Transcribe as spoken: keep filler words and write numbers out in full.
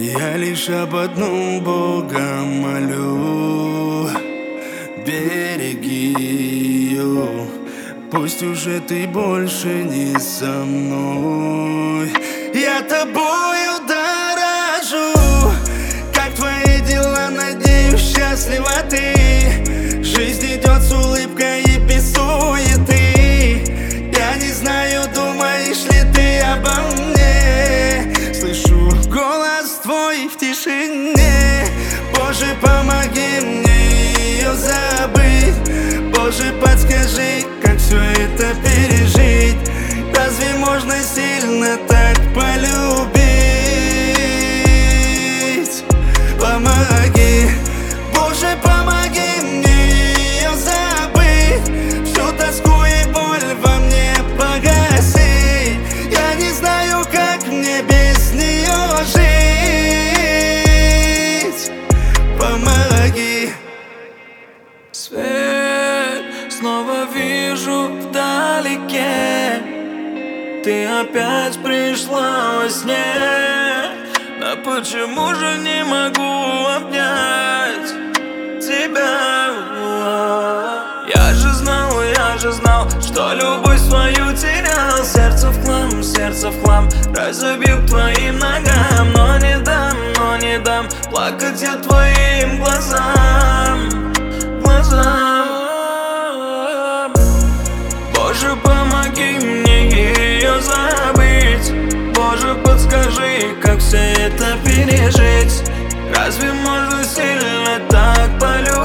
Я лишь об одном Бога молю: береги ее, пусть уже ты больше не со мной. Я тобою дорожу. Как твои дела? Надеюсь, счастлива ты. Жизнь идет с улыбкой и без суеты. Я не знаю, думаешь ли ты обо мне. Слышу голос твой в тишине. Боже, помоги мне ее забыть. Боже, подскажи, как все это пережить. Разве можно сильно так полюбить? Помоги, Боже, помоги мне ее забыть. Всю тоску и боль во мне погасить. Я не знаю, как мне без нее жить. Помоги. Свет снова вижу вдалеке. Ты опять пришла во сне. Но почему же не могу обнять тебя? Я же знал, я же знал, что любовь свою терял. Сердце в хлам, сердце в хлам, разобью к твоим ногам. Но не дам, но не дам плакать я твоим глазам, глазам. Боже, помоги мне ее забыть. Боже, подскажи, как все это пережить. Разве можно сильно так полюбить?